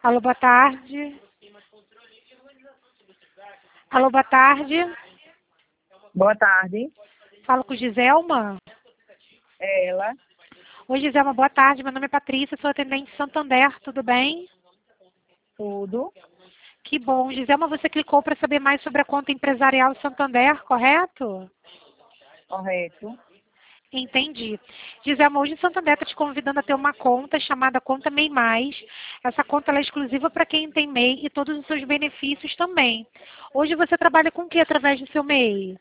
Alô, boa tarde. Alô, boa tarde. Boa tarde. Falo com Giselma. Ela. Oi, Giselma, boa tarde. Meu nome é Patrícia, sou atendente de Santander, tudo bem? Tudo. Que bom. Giselma, você clicou para saber mais sobre a conta empresarial Santander, correto? Correto. Entendi. Giselma, hoje o Santander está te convidando a ter uma conta chamada Conta MEI Mais. Essa conta ela é exclusiva para quem tem MEI e todos os seus benefícios também. Hoje você trabalha com o que através do seu MEI?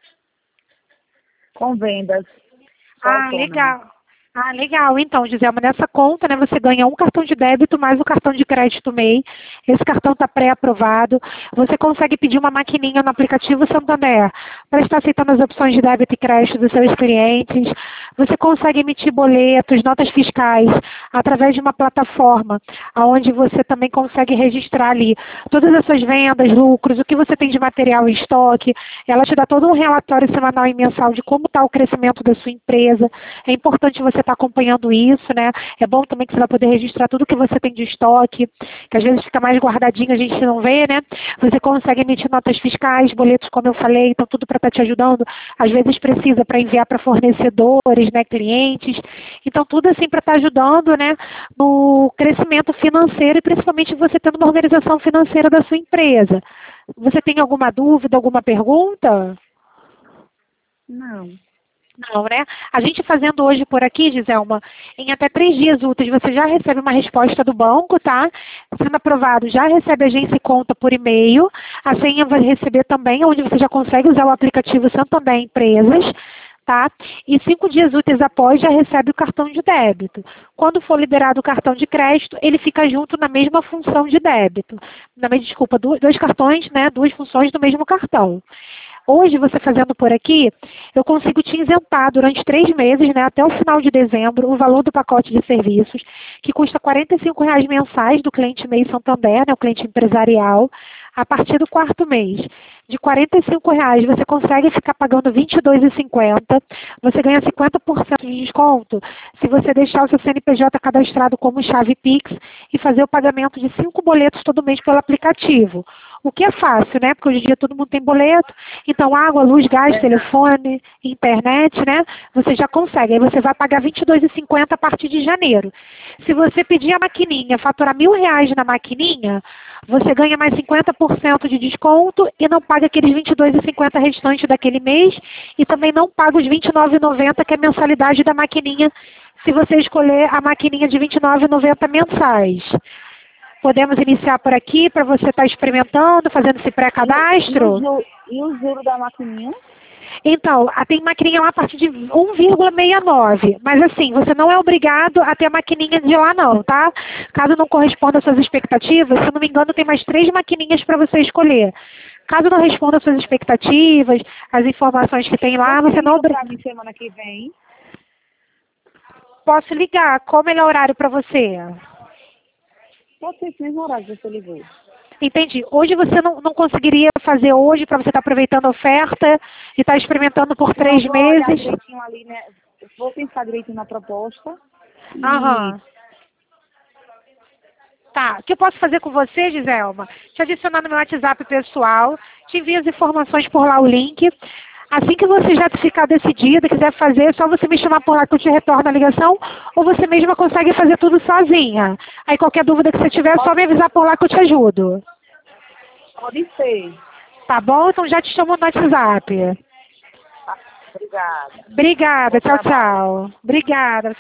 Com vendas. Sou Ah, autônoma. legal. Ah, legal. Então, Giselma, nessa conta, né, você ganha um cartão de débito mais o cartão de crédito MEI. Esse cartão está pré-aprovado. Você consegue pedir uma maquininha no aplicativo Santander para estar aceitando as opções de débito e crédito dos seus clientes. Você consegue emitir boletos, notas fiscais, através de uma plataforma, onde você também consegue registrar ali todas as suas vendas, lucros, o que você tem de material em estoque. Ela te dá todo um relatório semanal e mensal de como está o crescimento da sua empresa. É importante você estar acompanhando isso, né? É bom também que você vai poder registrar tudo que você tem de estoque, que às vezes fica mais guardadinho, a gente não vê, né? Você consegue emitir notas fiscais, boletos, como eu falei, então tudo para estar te ajudando. Às vezes precisa para enviar para fornecedores, né, clientes. Então tudo assim para estar ajudando, né, no crescimento financeiro e principalmente você tendo uma organização financeira da sua empresa. Você tem alguma dúvida, alguma pergunta? Não. Não, né? A gente fazendo hoje por aqui, Giselma, em até 3 dias úteis você já recebe uma resposta do banco, tá? Sendo aprovado, já recebe agência e conta por e-mail. A senha vai receber também, onde você já consegue usar o aplicativo Santander Empresas, tá? E 5 dias úteis após já recebe o cartão de débito. Quando for liberado o cartão de crédito, ele fica junto na mesma função de débito. Desculpa, dois cartões, né? Duas funções do mesmo cartão. Hoje, você fazendo por aqui, eu consigo te isentar durante 3 meses, né, até o final de dezembro, o valor do pacote de serviços, que custa R$ 45 mensais do cliente MEI Santander, né, o cliente empresarial, a partir do 4º mês. De R$ 45 você consegue ficar pagando R$ 22,50. Você ganha 50% de desconto se você deixar o seu CNPJ cadastrado como chave Pix e fazer o pagamento de 5 boletos todo mês pelo aplicativo. O que é fácil, né? Porque hoje em dia todo mundo tem boleto. Então, água, luz, gás, Verdade. telefone, internet, né? Você já consegue. Aí você vai pagar R$ 22,50 a partir de janeiro. Se você pedir a maquininha, faturar R$ 1.000 na maquininha, você ganha mais 50% de desconto e não paga aqueles R$ 22,50 restantes daquele mês e também não paga os R$ 29,90 que é a mensalidade da maquininha, se você escolher a maquininha de R$ 29,90 mensais. Podemos iniciar por aqui para você estar experimentando, fazendo esse pré-cadastro? E o juro da maquininha? Então, tem maquininha lá a partir de 1,69. Mas assim, você não é obrigado a ter a maquininha de lá não, tá? Caso não corresponda às suas expectativas, se eu não me engano, tem mais 3 maquininhas para você escolher. Caso não responda às suas expectativas, as informações que tem lá, você não... Para mim semana que vem. Posso ligar? Qual o melhor horário para você? Pode ser esse mesmo horário que você ligou. Entendi. Hoje você não conseguiria fazer hoje para você estar aproveitando a oferta e estar experimentando por 3 Vou olhar meses? direitinho ali, né? Vou pensar direitinho na proposta. E Aham. Tá. O que eu posso fazer com você, Giselma? Te adicionar no meu WhatsApp pessoal, te envio as informações por lá, o link. Assim que você já ficar decidida, quiser fazer, é só você me chamar por lá que eu te retorno a ligação, ou você mesma consegue fazer tudo sozinha. Aí qualquer dúvida que você tiver, é só me avisar por lá que eu te ajudo. pode ser. Tá bom? Então já te chamo no WhatsApp. Obrigada. Obrigada. Bom Tchau, trabalho. tchau. Obrigada.